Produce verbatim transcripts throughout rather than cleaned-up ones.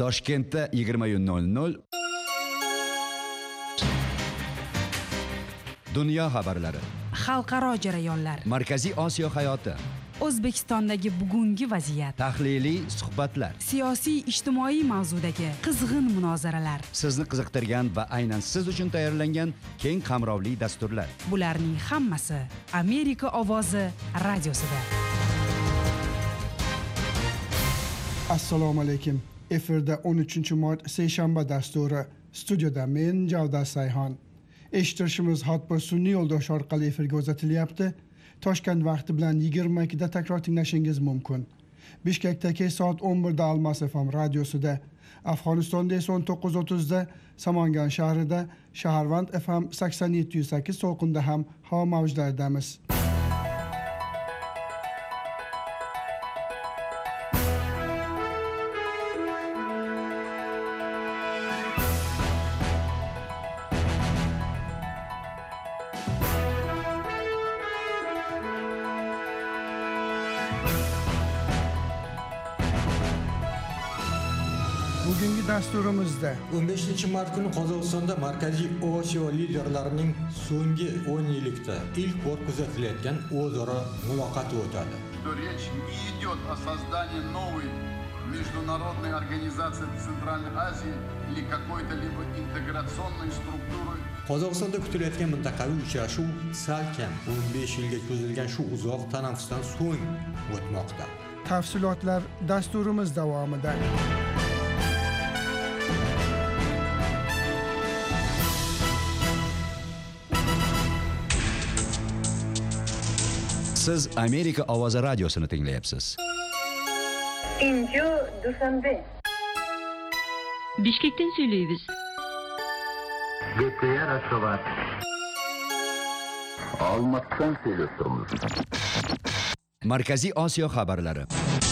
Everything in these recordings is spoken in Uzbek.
Toshkentda yigirma nol nol. Dunyo xabarlari. Xalqaro jarayonlar. Markaziy Osiyo hayoti. O'zbekistondagi bugungi vaziyat. Tahliliy suhbatlar. Siyosiy ijtimoiy mavzudagi qizg'in munozaralar. Sizni qiziqtirgan va aynan siz uchun tayyorlangan keng qamrovli dasturlar. Bularning hammasi Amerika ovozi radiosida. Assalomu alaykum. Efirda o'n uchinchi mart seshanba dasturi. Studiyada men Javdat Sayhon. Eshittirishimiz hotbir sun'iy yo'ldosh orqali efirga uzatilyapti. Toshkent vaqti bilan yigirma ikkida takror tinglashingiz mumkin. Bishkekda kech soat o'n birda Almas F M radiosida, Afg'onistonda esa o'n to'qqiz o'ttizda Samangan shahrida, Shaharvand F M sakson yetti nuqta sakkiz to'lqinda ham havo mavjlaridamiz. Bugungi dasturimizda o'n beshinchi mart kuni Qozog'istonda Markaziy Osiyo liderlarining so'nggi o'n yillikda ilk bor kuzatilayotgan o'zaro muloqoti o'tadi. Речь не идет о создании новой международной организации в Центральной Азии или какой-то либо интеграционной структуры. Qozog'istonda kutilayotgan mintaqaviy uchrashuv salkam o'n besh yilga cho'zilgan shu uzoq tanaffusdan so'ng o'tmoqda. Tafsilotlar dasturimiz davomida. Siz Amerika ovozi radiosini tinglayapsiz. Inju Dushanbe. Bishkekdan söyleyimiz. Gepkaya Rasovat. Almatdan söylüyoruz. Markaziy Osiyo xabarlari.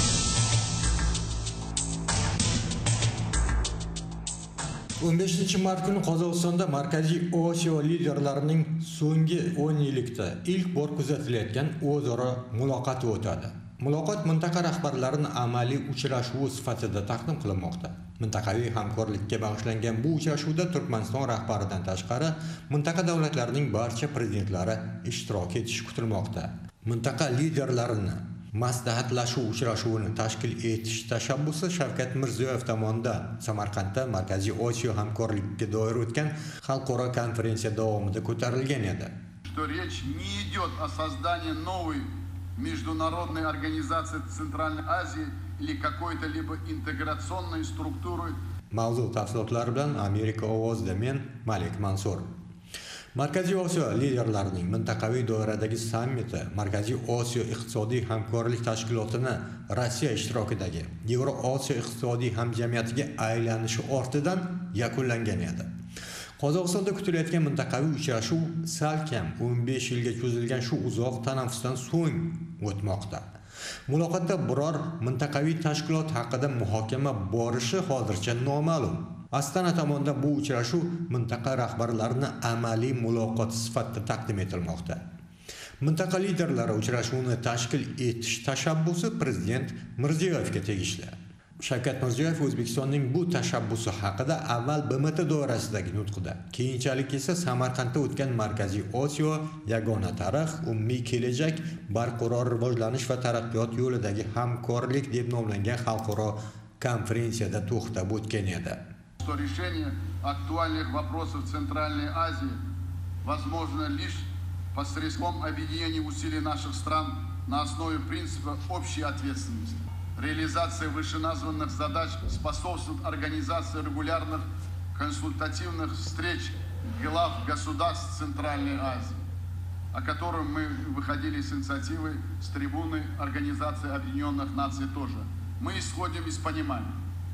o'n beshinchi mart kuni Qozog'istonda Markaziy Osiyo liderlarining so'nggi o'n yillikda ilk bor kuzatilayotgan o'zaro muloqoti o'tadi. Muloqot mintaqa rahbarlarining amaliy uchrashuvi sifatida taqdim qilinmoqda. Mintaqaviy hamkorlikka bag'ishlangan bu uchrashuvda Turkmaniston rahbaridan tashqari mintaqa davlatlarining barcha prezidentlari ishtirok etishi kutilmoqda. Mintaqa liderlarini maslahatlashuv uchrashuvini tashkil etish tashabbusi Shavkat Mirziyoyev tomonidan Samarqandda Markaziy Osiyo hamkorligiga doir o'tgan xalqaro konferensiya davomida ko'tarilgan edi. Что речь не идет о создании новой международной организации в Центральной Азии или какой-то либо интеграционной структуры. Mavzu tafsilotlari bilan Amerika ovozida men Malik Mansur. Markaziy Osiyo liderlarining mintaqaviy doiradagi sammiti Markaziy Osiyo iqtisodiy hamkorlik tashkilotini Rossiya ishtirokidagi Yevroosiyo iqtisodiy hamjamiyatiga aylanishi ortidan yakunlangan edi. Qozog'istonda kutilayotgan mintaqaviy uchrashuv salkam o'n besh yilga cho'zilgan shu uzoq tanaffusdan so'ng o'tmoqda. Muloqotda biror mintaqaviy tashkilot haqida muhokama borishi hozircha noma'lum. Astana tomonidan bu uchrashuv mintaqa rahbarlarining amaliy muloqoti sifatida taqdim etilmoqda. Mintaqa liderlari uchrashuvini tashkil etish tashabbusi prezident Mirziyoyevga tegishli. Shavkat Mirziyoyev O'zbekistonning bu tashabbusi haqida avval B M T doirasidagi nutqida, keyinchalik esa Samarqandda o'tgan Markaziy Osiyo yagona tarix, umumiy kelajak, barqaror rivojlanish va taraqqiyot yo'lidagi hamkorlik deb nomlangan xalqaro konferensiyada to'xtab o'tgan edi. Что решение актуальных вопросов Центральной Азии возможно лишь посредством объединения усилий наших стран на основе принципа общей ответственности. Реализация вышеназванных задач способствует организации регулярных консультативных встреч глав государств Центральной Азии, о котором мы выходили с инициативой с трибуны Организации Объединенных Наций тоже. Мы исходим из понимания,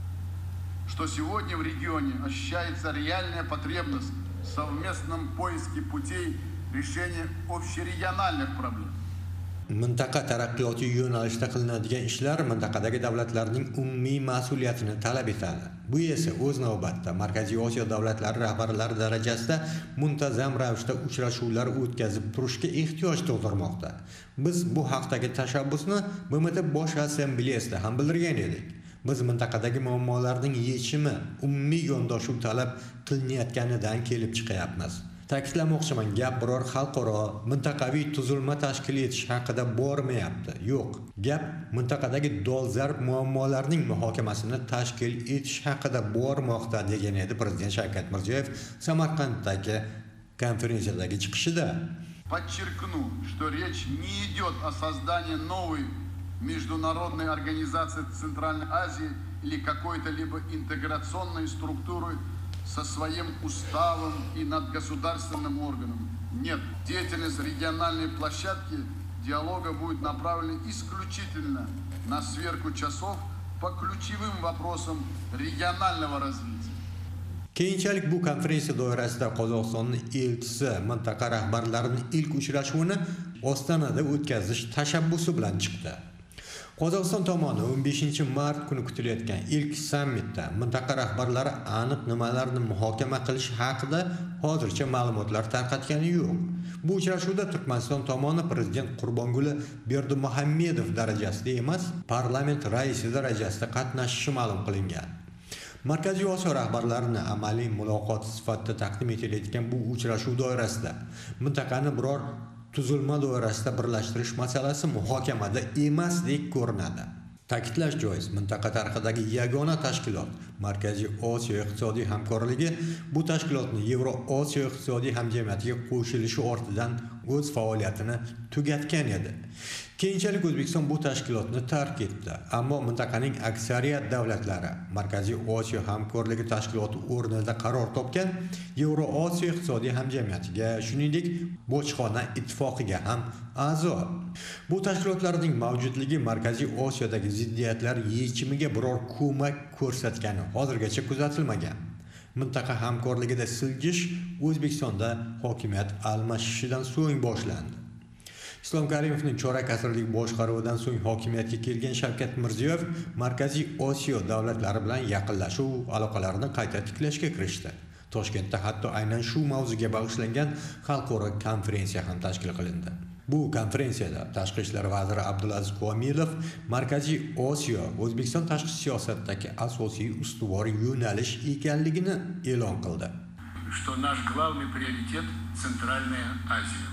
что сегодня в регионе ощущается реальная потребность в совместном поиске путей решения общерегиональных проблем. Mintaqa taraqqiyoti yo'nalishida qilinadigan ishlar mintaqadagi davlatlarning umumiy mas'uliyatini talab etadi. Bu esa o'z navbatida Markaziy Osiyo davlatlari rahbarlari darajasida muntazam ravishda uchrashuvlar o'tkazib turishga ehtiyoj tug'dirmoqda. Biz bu haqdagi tashabbusni B M T bosh assambleyasida ham bildirgan edik. Biz mintaqadagi muammolarning yechimi umumiy yondashuv talab qilinayotganidan kelib chiqyapmiz. Ta'kidlamoqchiman, gap biror xalqaro mintaqaviy tuzilma tashkil etish haqida bormayapti. Yo'q, gap mintaqadagi dolzarb muammolarning muhokamasini tashkil etish haqida bormoqda, degan edi Prezident Shavkat Mirziyoyev Samarqanddagi konferensiyadagi chiqishida. Подчеркну, что речь не идет о создании новой международной организации Центральной Азии или какой-то либо интеграционной структуры со своим уставом и надгосударственным органом. Нет, деятельность региональной площадки диалога будет направлена исключительно на сверку часов по ключевым вопросам регионального развития. Keyinchalik bu konferensiya doirasida Qozog'istonning elchisi mintaqa rahbarlarining ilk uchrashuvini Ostonada o'tkazish tashabbusi bilan chiqdi. Qozog'iston tomoni o'n beshinchi mart kuni kutilayotgan ilk sammitda mintaqa rahbarlari aniq nimalarni muhokama qilish haqida hozircha ma'lumotlar tarqatgani yo'q. Bu uchrashuvda Turkmaniston tomoni prezident Qurbonguli Berdimuhamedov darajasida emas, parlament raisi darajasida qatnashishi ma'lum qilingan. Markaziy Osiyo rahbarlarini amaliy muloqot sifatida taqdim etilayotgan bu uchrashuv doirasida mintaqani biror tuzilma doirasida birlashtirish masalasi muhokamada emasdek ko'rinadi. Ta'kidlash joiz, mintaqa tarixidagi yagona tashkilot Markaziy Osiyo iqtisodiy hamkorligi bu tashkilotni Yevro-Osiyo iqtisodiy hamjamiyatiga qo'shilishi ortidan o'z faoliyatini tugatgan edi. Keyinchalik O'zbekiston bu tashkilotni tark etdi, ammo mintaqaning aksariyat davlatlari Markaziy Osiyo hamkorligi tashkiloti o'rnida qaror topgan Yevro-Osiyo iqtisodiy hamjamiyatiga, shuningdek, Bojxona ittifoqiga ham a'zo. Bu tashkilotlarning mavjudligi Markaziy Osiyodagi ziddiyatlar yechimiga biror ko'mak ko'rsatgani hozirgacha kuzatilmagan. Mintaqa hamkorligida siljish O'zbekistonda hokimiyat almashishidan so'ng boshlandi. Islom Karimovning chorak asrlik boshqaruvidan so'ng hokimiyatga kelgan Shavkat Mirziyoyev Markaziy Osiyo davlatlari bilan yaqinlashuv aloqalarini qayta tiklashga kirishdi. Toshkentda hatto aynan shu mavzuga bag'ishlangan xalqaro konferensiya ham tashkil qilindi. Bu konferensiyada Tashqi ishlar vaziri Abdulaziz Komilov Markaziy Osiyo O'zbekiston tashqi siyosatidagi asosiy ustuvor yo'nalish ekanligini e'lon qildi. Что наш главный приоритет Центральная Азия.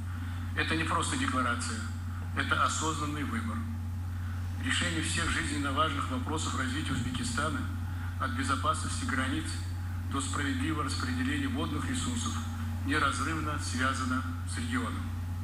Это не просто декларация, это осознанный выбор. Решение всех жизненно важных вопросов развития Узбекистана, от безопасности границ до справедливого распределения водных ресурсов, неразрывно связано с регионом.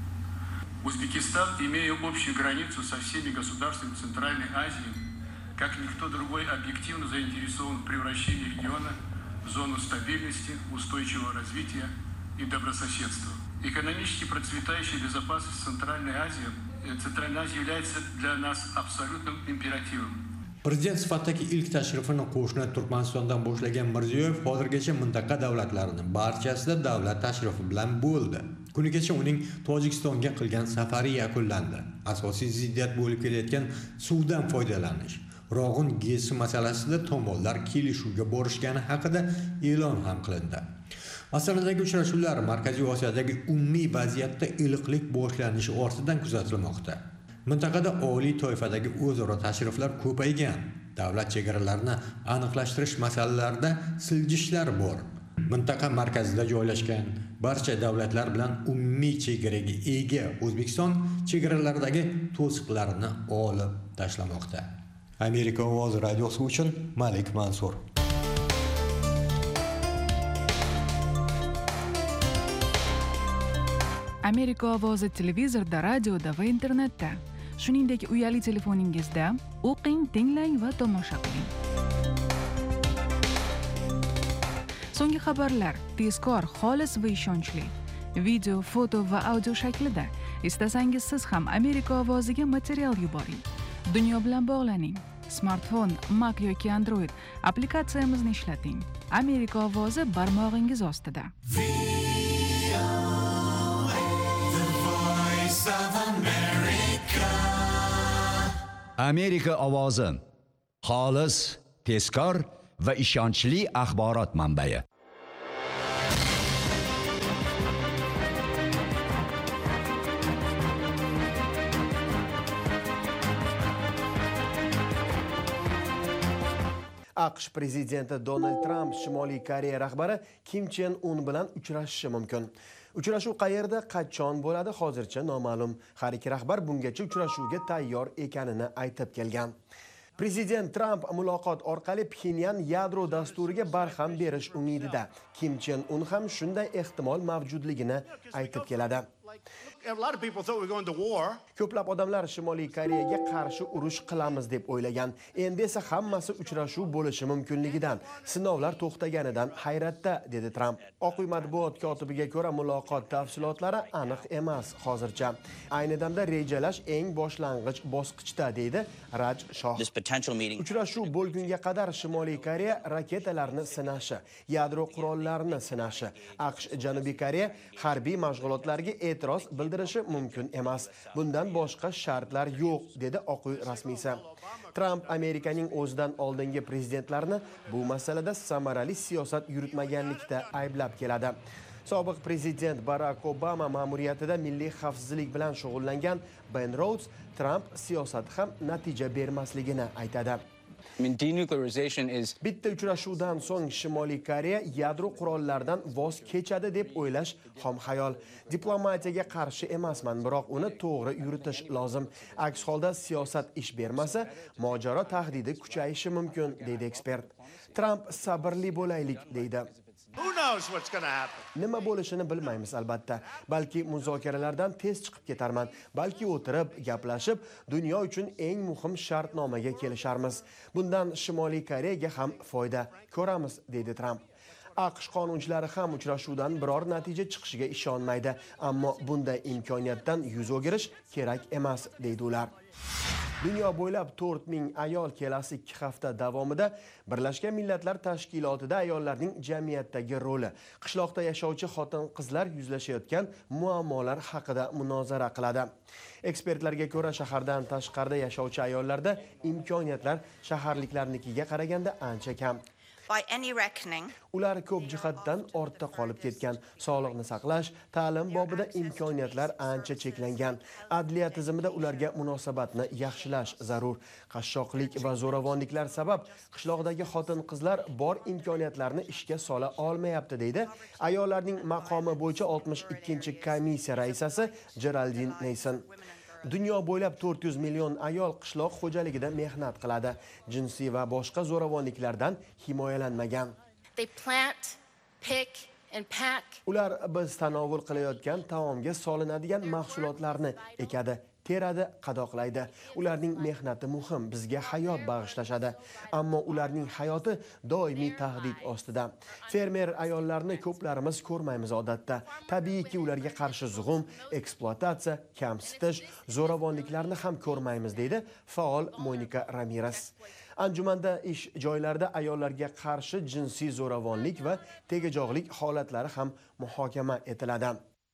Узбекистан, имея общую границу со всеми государствами Центральной Азии, как никто другой объективно заинтересован в превращении региона в зону стабильности, устойчивого развития и добрососедства. Экономически процветающая безопасность Центральной Азии, Центральная Азия является для нас абсолютным императивом. Prezident sifatidagi ilk tashrifini qo'shni Turkmanistondan boshlagan Mirziyoyev hozirgacha mintaqa davlatlarining barchasida davlat tashrifi bilan bo'ldi. Kunigacha uning Tojikistonga qilgan safari yakunlandi. Asosiy ziddiyat bo'lib kelayotgan suvdan foydalanish, Rog'un gesi masalasida tomonlar kelishuvga borishgani haqida e'lon ham qilindi. Aslidagi uchrashuvlar Markaziy Osiyodagi umumiy vaziyatda iliqlik boshlanishi ortidan kuzatilmoqda. Mintaqada oliy toifadagi o'zaro tashriflar ko'paygan. Davlat chegaralarini aniqlashtirish masalalarida siljishlar bor. Mintaqa markazida joylashgan barcha davlatlar bilan umumiy chegaraga ega O'zbekiston chegaralaridagi to'siqlarni olib tashlamoqda. Amerika ovozi radiosi uchun Malik Mansur. Amerika ovozi televizorda, radioda va internetda, shuningdek uyali telefoningizda o'qing, tinglang va tomosha qiling. So'nggi xabarlar tezkor, xolis va ishonchli. Video, foto va audio shaklida. Istasangiz siz ham Amerika ovoziga material yuboring. Dunyo bilan bog'laning. Smartfon, Mac yoki Android applikatsiyamizni ishlating. Amerika ovozi barmog'ingiz ostida. Amerika ovozi xolis, tezkor va ishonchli axborot manbai. AQSh prezidenti Donald Trump Shimoliy Koreya rahbari Kim Chen Un bilan uchrashishi mumkin. Uchrashuv qayerda, qachon bo'ladi hozircha noma'lum. Har ikki rahbar bungacha uchrashuvga tayyor ekanini aytib kelgan. Prezident Trump muloqot orqali Pxenyan yadro dasturiga barham berish umidida. Kim Chen Un ham shunday ehtimol mavjudligini aytib keladi. Ko'plab odamlar Shimoliy Koreyaga qarshi urush qilamiz deb o'ylagan. Endi esa hammasi uchrashuv bo'lishi mumkinligidan, sinovlar to'xtaganidan hayratda, dedi Trump. Oq uy matbuot kotibiga ko'ra muloqot tafsilotlari aniq emas hozircha. Ayni damda rejalash eng boshlang'ich bosqichda, deydi Raj Shoh. Uchrashuv bo'lgunga qadar Shimoliy Koreya raketalarni sinashi, yadro qurollarini sinashi, AQSh Janubiy Koreya harbiy mashg'ulotlariga e'tiroz bildirishi mumkin emas. Bundan boshqa shartlar yo'q, dedi Oq uy rasmiysi. Trump Amerikaning o'zidan oldingi prezidentlarini bu masalada samarali siyosat yuritmaganlikda ayblab keladi. Sobiq prezident Barack Obama ma'muriyatida milliy xavfsizlik bilan shug'ullangan Ben Rhodes Trump siyosati ham natija bermasligini aytadi. Bitta uchrashuvdan so'ng Shimoliy Koreya yadro qurollaridan voz kechadi deb o'ylash xom xayol. Diplomatiyaga qarshi emasman, biroq uni to'g'ri yuritish lozim. Aks holda siyosat ish bermasa, mojaro tahdidi kuchayishi mumkin, deydi ekspert. Trump sabrli bo'laylik, deydi. Nima bo'lishini bilmaymiz albatta. Balki muzokaralardan tez chiqib ketarman, balki o'tirib, gaplashib, dunyo uchun eng muhim shartnomaga kelisharmiz. Bundan Shimoliy Koreyaga ham foyda ko'ramiz, dedi Trump. AQSh qonunchilari ham uchrashuvdan biror natija chiqishiga ishonmaydi, ammo bunday imkoniyatdan yuz o'girish kerak emas, deydi ular. Dunyo bo'ylab to'rt ming ayol kelasi ikki hafta davomida Birlashgan Millatlar Tashkilotida ayollarning jamiyatdagi roli, qishloqda yashovchi xotin-qizlar yuzlashayotgan muammolar haqida munozara qiladi. Ekspertlarga ko'ra, shahardan tashqarida yashovchi ayollarda imkoniyatlar shaharliklarnikiga qaraganda ancha kam. By any reckoning, ular ko'p jihatdan ortda qolib ketgan. Sog'liqni saqlash, ta'lim bobida imkoniyatlar ancha cheklangan. Adliya tizimida ularga munosabatni yaxshilash zarur. Qashshoqlik va zo'ravonliklar sabab qishloqdagi xotin-qizlar bor imkoniyatlarni ishga sola olmayapti, deydi ayollarning maqomi bo'yicha oltmish ikkinchi komissiya raisasi Geraldine Nason. Dunyo bo'ylab to'rt yuz million ayol qishloq xo'jaligida mehnat qiladi. Jinsiy va boshqa zo'ravonliklardan himoyalanmagan. They plant, pick and pack. Ular biz tanovul qilayotgan taomga solinadigan mahsulotlarni ekadi, teradi, qadoqlaydi. Ularning mehnati muhim, bizga hayot bag'ishlashadi. Ammo ularning hayoti doimiy tahdid ostida. Fermer ayollarni ko'plarimiz ko'rmaymiz odatda. Tabiiyki ularga qarshi zug'um, ekspluatatsiya, kamsitish, zo'ravonliklarni ham ko'rmaymiz, deydi faol Monika Ramirez. Anjumanda ish joylarida ayollarga qarshi jinsiy zo'ravonlik va tegajog'lik holatlari ham muhokama etiladi.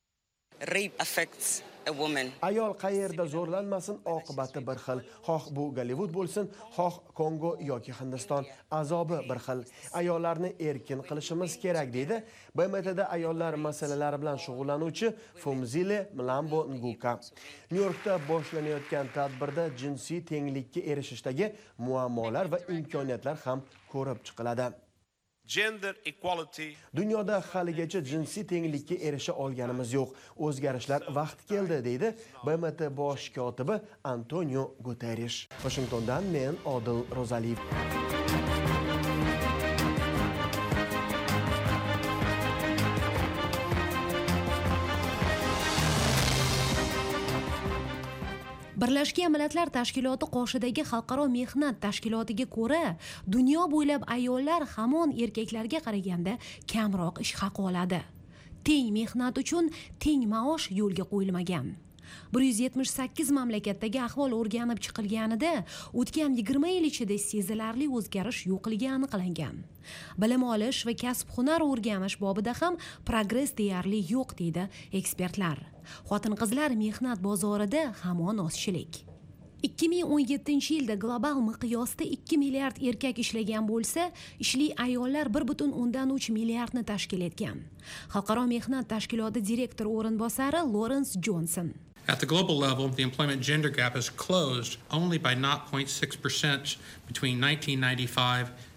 Rape affects a woman. Ayol qayerda zo'rlanmasin, oqibati bir xil. Xoh bu Gollivud bo'lsin, xoh Kongo yoki Hindiston, azobi bir xil. Ayollarni erkin qilishimiz kerak, deydi B M T'da ayollar masalalari bilan shug'ullanuvchi Fumzile Mlambo Nguka. Nyu-Yorkda boshlanayotgan tadbirda jinsiy tenglikka erishishdagi muammolar va imkoniyatlar ham ko'rib chiqiladi. Gender equality. Dunyoda haligacha jinsiy tenglikka erisha olganimiz yo'q. O'zgarishlar vaqti keldi, deydi B M T bosh kotibi Antonio Guterres. Washingtondan men Odil Rozaliyev. Birlashgan Millatlar Tashkiloti qoshidagi xalqaro mehnat tashkilotiga ko'ra, dunyo bo'ylab ayollar hamon erkaklarga qaraganda kamroq ish haqi oladi. Teng mehnat uchun teng maosh yo'lga qo'yilmagan. bir yuz yetmish sakkiz mamlakatdagi ahvol o'rganib chiqilganida o'tgan yigirma yil ichida sezilarli o'zgarish yo'qligi aniqlangan. Bilim olish va kasb-hunar o'rganish bobida ham progress deyarli yo'q, deydi ekspertlar. Xotin-qizlar mehnat bozorida hamon ozchilik. ikki ming o'n yettinchi yilda global miqyosda ikki milliard erkak ishlagan bo'lsa, ishli ayollar bir butun o'ndan uch milliardni tashkil etgan. Xalqaro mehnat tashkiloti direktori o'rinbosari Lawrence Johnson. At the global level, the employment gender gap is closed only by zero point six percent between nineteen ninety-five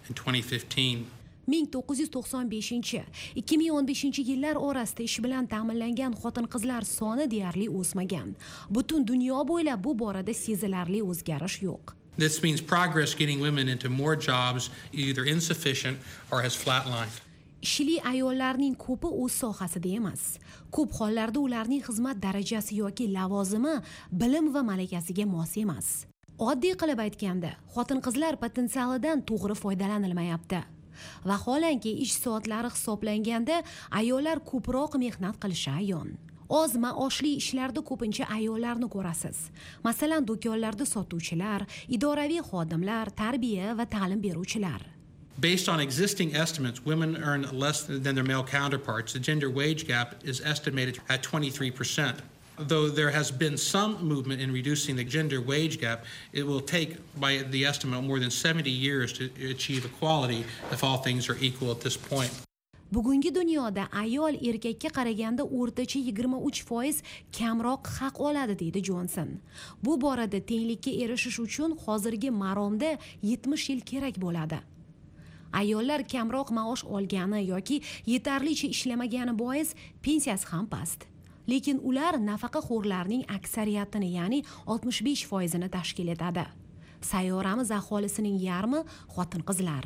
in twenty fifteen. ming to'qqiz yuz to'qson beshinchi - ikki ming o'n beshinchi yillar orasida ish bilan ta'minlangan xotin-qizlar soni deyarli o'smagan. Butun dunyo bo'ylab bu borada sezilarli o'zgarish yo'q. This means progress getting women into more jobs either insufficient or has flatlined. Ishli ayollarning ko'pi o'z sohasida emas. Ko'p hollarda ularning xizmat darajasi yoki lavozimi bilim va malakasiga mos emas. Oddiy qilib aytganda, xotin-qizlar potensialidan to'g'ri foydalanilmayapti. Vaholanki ish soatlari hisoblanganda ayollar ko'proq mehnat qilishi ayon. Oz maoshli ishlarda ko'pincha ayollarni ko'rasiz. Masalan, do'konlarda sotuvchilar, idoraviy xodimlar, tarbiya va ta'lim beruvchilar. Based on existing estimates, women earn less than their male counterparts. The gender wage gap is estimated at twenty-three percent. Though there has been some movement in reducing the gender wage gap, it will take, by the estimate, more than seventy years to achieve equality if all things are equal at this point. Bugungi dunyoda ayol erkakka qaraganda o'rtacha yigirma uch foiz kamroq haq oladi, deydi Johnson. Bu borada tenglikka erishish uchun hozirgi maromda yetmish yil kerak bo'ladi. Ayollar kamroq maosh olgani yoki yetarlicha ishlamagani bois pensiyasi ham past. Lekin ular nafaqaxo'rlarning aksariyatini, ya'ni oltmish besh foizini tashkil etadi. Sayyoramiz aholisining yarmi xotin-qizlar.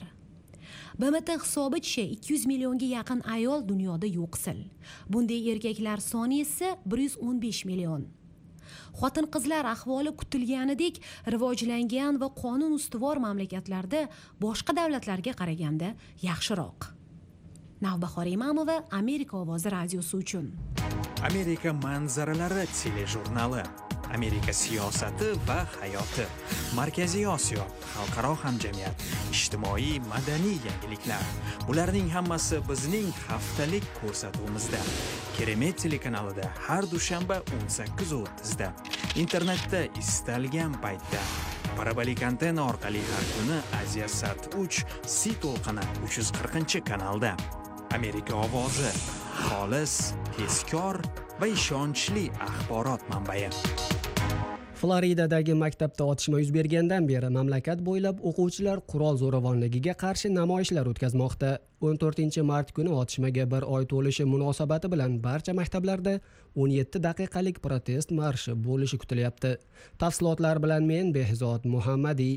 B M T hisobicha ikki yuz millionga yaqin ayol dunyoda yo'qsil. Bunday erkaklar soni esa bir yuz o'n besh million. Xotin-qizlar ahvoli kutilganidek rivojlangan va qonun ustuvor mamlakatlarda boshqa davlatlarga qaraganda yaxshiroq. Navbahor Imamova, Amerika ovozi radiosi uchun. Amerika manzaralari telejurnali, Amerika siyosati va hayoti, Markaziy Osiyo, xalqaro hamjamiyat, ijtimoiy madaniy yangiliklar. Bularning hammasi bizning haftalik ko'rsatuvimizda. Keremet telekanalida har dushanba o'n sakkiz o'ttiz da. Internetda istalgan paytda. Parabolik antenna orqali har kuni Aziyasat uch C to'lqini uch yuz qirqinchi kanalda. Amerika ovozi, xolis, tezkor va ishonchli axborot manbai. Floridadagi maktabda otishma yuz bergandan beri mamlakat bo'ylab o'quvchilar qurol zo'ravonligiga qarshi namoyishlar o'tkazmoqda. o'n to'rtinchi mart kuni otishmaga bir oy to'lishi munosabati bilan barcha maktablarda o'n yetti daqiqalik protest marshi bo'lishi kutilyapti. Tafsilotlar bilan men Behzod Muhammadiy.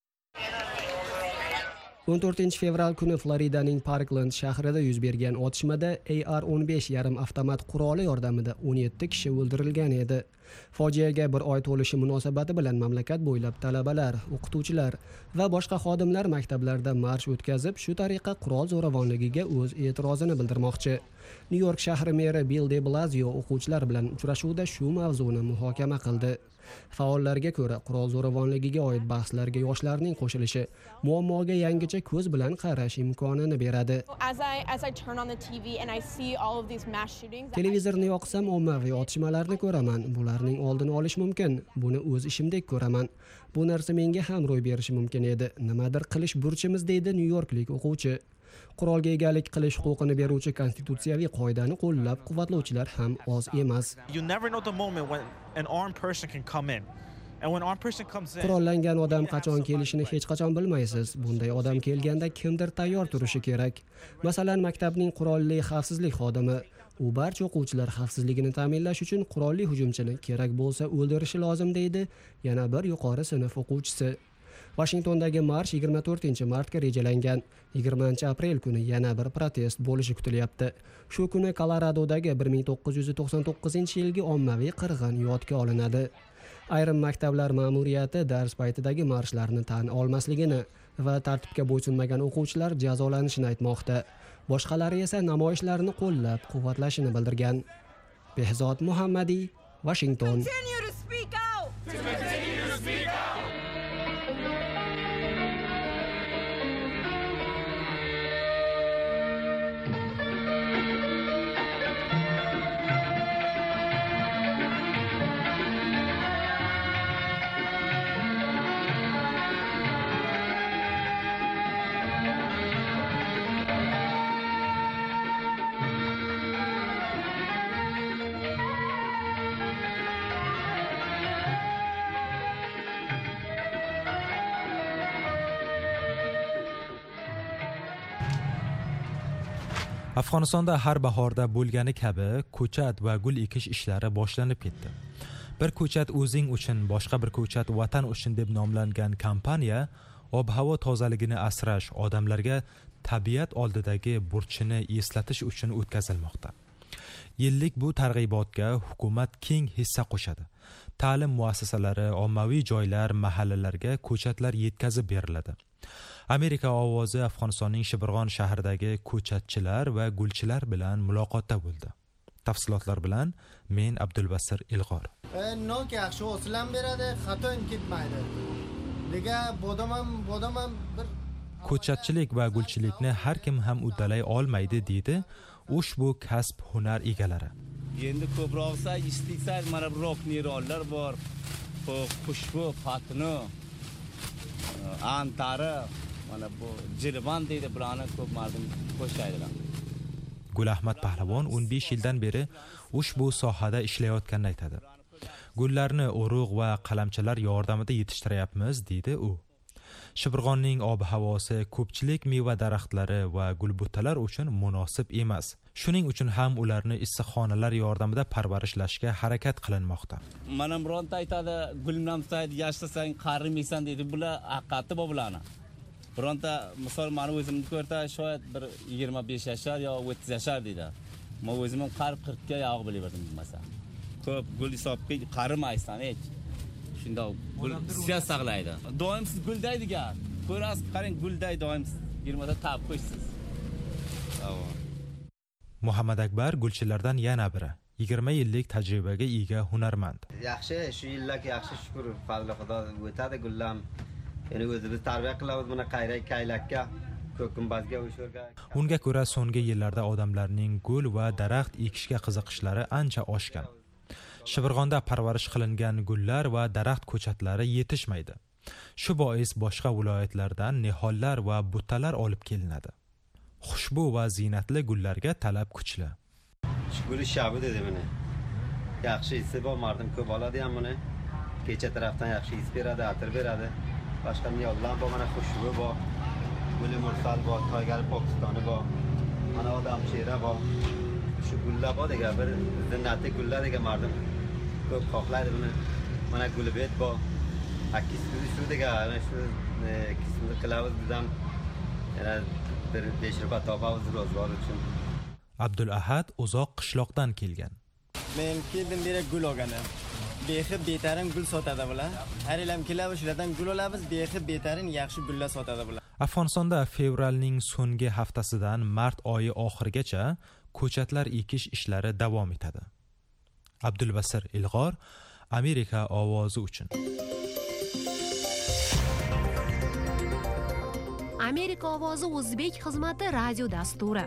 o'n to'rtinchi fevral kuni Floridaning Parkland shahrida yuz bergan otishmada A R o'n besh yarim avtomat quroli yordamida o'n yetti kishi o'ldirilgan edi. Fojiaga bir oy to'lishi munosabati bilan mamlakat bo'ylab talabalar, o'qituvchilar va boshqa xodimlar maktablarda marsh o'tkazib, shu tariqa qurol zo'ravonligiga o'z e'tirozini bildirmoqchi. Nyu-York shahri meri Bill de Blasio o'quvchilar bilan uchrashuvda shu mavzuni muhokama qildi. Faollarga ko'ra, qurol zo'ravonligiga oid bahslarga yoshlarning qo'shilishi muammoga yangicha ko'z bilan qarash imkonini beradi. Televizorni yoqsam, ommaviy otishmalarni ko'raman. Bularning oldini olish mumkin. Buni o'z ishimdek ko'raman. Bu narsa menga ham ro'y berishi mumkin edi. Nimadir qilish burchimiz, deydi Nyu-Yorklik o'quvchi. Qurolga egalik qilish huquqini beruvchi konstitutsiyaviy qoidani qo'llab-quvvatlovchilar ham oz emas. Qurollangan odam qachon kelishini hech qachon bilmaysiz. Bunday odam kelganda kimdir tayyor turishi kerak. Masalan, maktabning qurolli xavfsizlik xodimi. U barcha o'quvchilar xavfsizligini ta'minlash uchun qurolli hujumchini kerak bo'lsa o'ldirishi lozim, deydi yana bir yuqori sinf o'quvchisi. Washingtondagi marsh yigirma to'rtinchi martga rejalangan. yigirmanchi aprel kuni yana bir protest bo'lishi kutilyapti. Shu kuni Koloradodagi bir ming to'qqiz yuz to'qson to'qqizinchi yilgi ommaviy qirg'in yodga olinadi. Ayrim maktablar ma'muriyati dars paytidagi marshlarni tan olmasligini va tartibga bo'ysunmagan o'quvchilar jazolanishini aytmoqda. Boshqalari esa namoyishlarni qo'llab-quvvatlashini bildirgan. Behzod Muhammadiy, Washington. Afg'onistonda har bahorda bo'lgani kabi ko'chat va gul ekish ishlari boshlanib ketdi. Bir ko'chat o'zing uchun, boshqa bir ko'chat vatan uchun deb nomlangan kampaniya ob-havo tozaligini asrash, odamlarga tabiat oldidagi burchini eslatish uchun o'tkazilmoqda. Yillik bu targ'ibotga hukumat keng hissa qo'shadi. Ta'lim muassasalari, ommaviy joylar, mahallalarga ko'chatlar yetkazib beriladi. Amerika ovozi Afg'onistonning Shibirg'on shahridagi ko'chatchilar va gulchilar bilan muloqotda bo'ldi. Tafsilotlar bilan men Abdulbasir Ilg'or. Nok yaxshi o'silam beradi, xato ketmaydi. Nega bodamam, bodamam bir ko'chatchilik va gulchilikni har kim ham uddalay olmaydi deydi ushbu kasb hunar egalari. Endi ko'proqsa istiksa mana bu rok neyronlar bor. Xushbu, patni, antari, mana bu jirvan deydi, bularni ko'p mardim qo'shaydilar. Gul Ahmad Pahlavon o'n besh yildan beri ushbu sohada ishlayotganini aytadi. Gullarni urug' va qalamchalar yordamida yetishtiryapmiz deydi u. Shibirg'onning ob-havosi ko'pchilik meva daraxtlari va gulbutalar uchun munosib emas. Shuning uchun ham ularni issiqxonalar yordamida parvarishlashga harakat qilinmoqda. Mana bironta aytadi, gulmdan sayt yashasang qarimaysan deydi. Bular haqiqati bu bularni. Bironta misol meni o'zimni ko'rta shoyat bir yigirma besh yashar yo o'ttiz yashar deydi. Men o'zim ham qirq ga yog'i bilaverdim masalan. Ko'p gul hisobga qarimaysan hech. Shunda gul siyas saqlaydi. Doim siz guldaydigan. Ko'rasiz, qarang gulday doim yigirma ta tab qo'ysiz. Muhammad Akbar gulchilardan yana biri. yigirma yillik tajribaga ega hunarmand. Yaxshi, shu yillar yaxshi shukr, fazli Xudo o'tadi gullam. Ya'ni o'zimiz tarbiya qilamiz buni qayrak kaylakka, ko'kkumbazga o'shirga. Unga ko'ra so'nggi yillarda odamlarning gul va daraxt ekishga qiziqishlari ancha oshgan. Shibirg'onda parvarish qilingan gullar va daraxt ko'chatlari yetishmaydi. Shu bois boshqa viloyatlardan nihollar va butalar olib kelinadi. Xushbu va ziynatli gullarga talab kuchli. Gul shabi dedi buni. Yaxshi isi bor, mardim ko'p oladi ham buni. Kecha tarafdan yaxshi is beradi, atir beradi. Boshqa nihollar bor, mana xushbu bor. Guli mursal bor, toygar Pokistoni bor. Mana odam shera bor. Shu gullar bor degan bir zinnatli gullar degan mardim ko'p xohlaydi buni. Mana gulbet bor. Akis shu degan shu qismni qilamiz bizam. Yana bir besh rupiya topamiz ro'zg'or uchun. Abdul Ahad uzoq qishloqdan kelgan. Men keldim beri gul olganim. Bexib betarin gul sotadi bular. Har yil ham kelamiz, shulardan gul olamiz, bexib betarin yaxshi gullar sotadi bular. Afg'onistonda fevralning so'nggi haftasidan mart oyi oxirigacha ko'chatlar ekish ishlari davom etadi. Abdulbasir Ilg'or, Amerika ovozi uchun. Amerika ovozi o'zbek xizmati radio dasturi.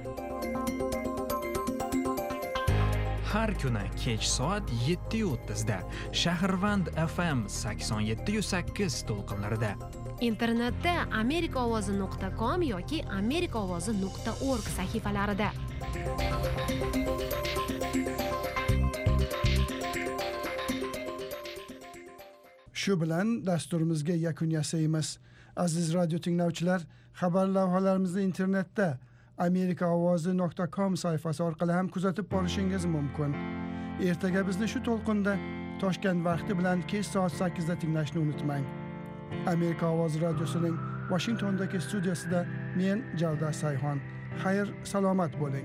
Har kuni kech soat yetti o'ttiz da Shahrvand F M sakson yetti sakkiz to'lqinlarida. Internetda amerika ovozi nuqta com yoki amerika ovozi nuqta org sahifalarida. Shu bilan dasturimizga yakun yasaymiz. Aziz radio tinglovchilar, xabar lavhalarimizni internetda amerika ovozi nuqta com sayfasi orqali ham kuzatib borishingiz mumkin. Ertaga bizni shu to'lqinda Toshkent vaqti bilan kech soat sakkizda tinglashni unutmang. Amerika ovozi radiosining Washingtondagi studiyasida men Javda Sayhon. Xayr, salomat bo'ling.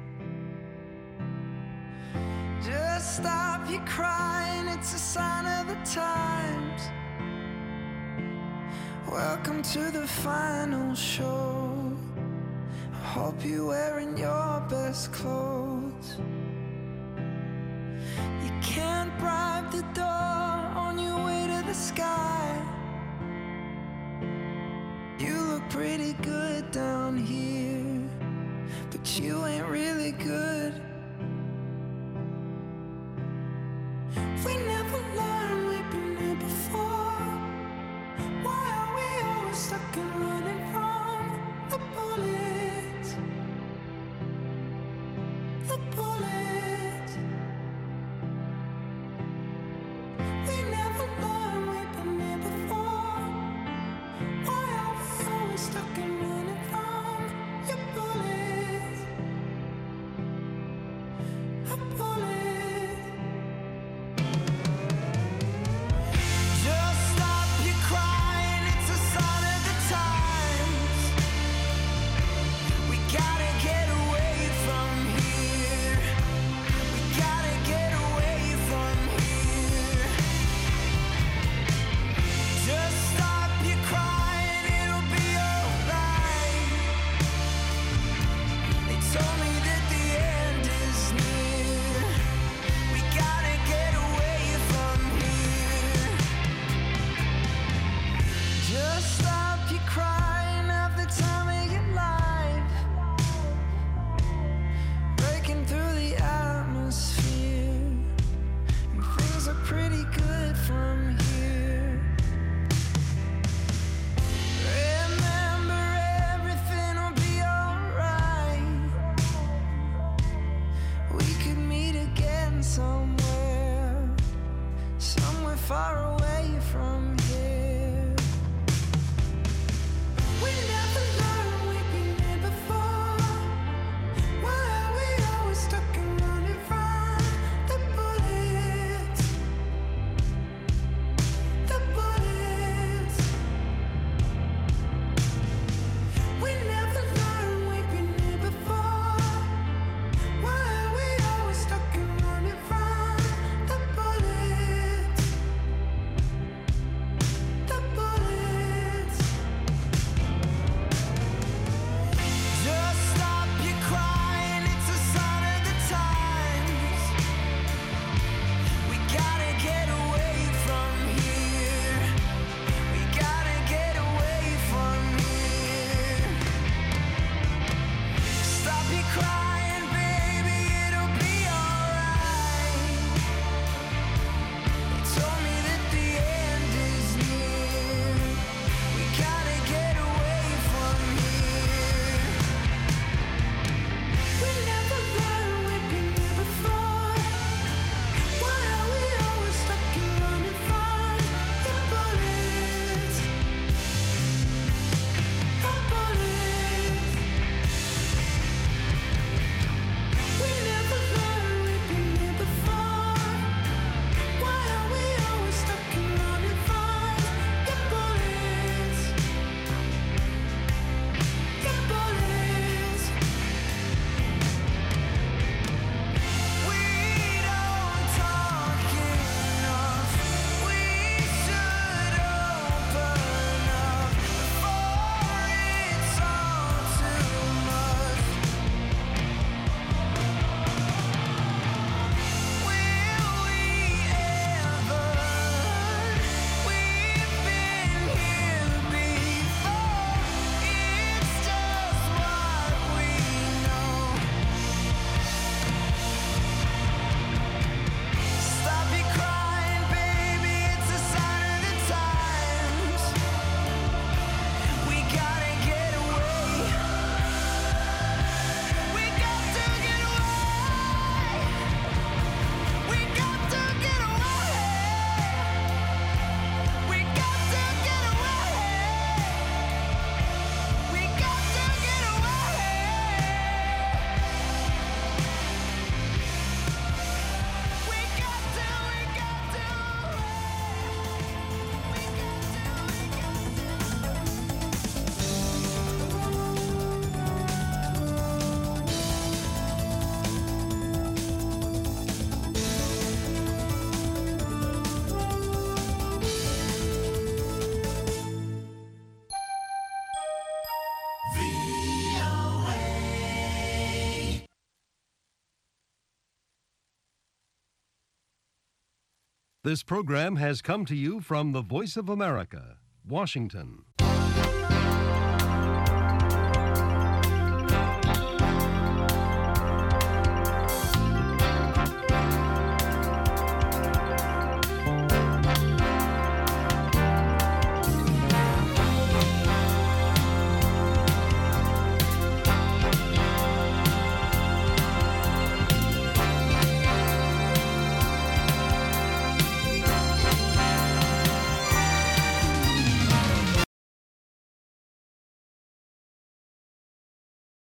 Just stop your crying, it's a sign of the times. Welcome to the final show. I hope you're wearing your best clothes. You can't bribe the door on your way to the sky. You look pretty good down here, but you ain't really good. We never learned, we've been here before. Why are we always stuck and running from the bullets? The bullets. We never learned, we've been here before. Why are we always stuck and running from told me that the end is near. We gotta get away from here. Just stop your crying, have the time of your life. Breaking through the atmosphere, and things are pretty good from here. Remember, everything will be alright. We could meet again somewhere, somewhere far away from here. We never learned we've been here before. Why are we always stuck and running from the bullets? The bullets. We never learned we've been here before. Why are we always stuck and running from the bullets? The bullets. Just stop your crying, it's a sign of the times. We gotta get away from here. We gotta get away from here. Stop your crying, baby, it'll be alright. They told me that the end is near. We gotta get away from here. We never learned we've been here before. Why are we always stuck and running from the bullets? The bullets. We never learned we've been here before. Why are we always stuck and running from the bullets? The bullets. We don't talk enough. We should open up before it's all too much. Will we ever learn? We've been here before. It's just what we know. Stop your crying, baby, it's a sign of the times. We gotta get away. We got to get away. We got to get away. We got to get away. We got to get away. We got to, we got to. This program has come to you from the Voice of America, Washington.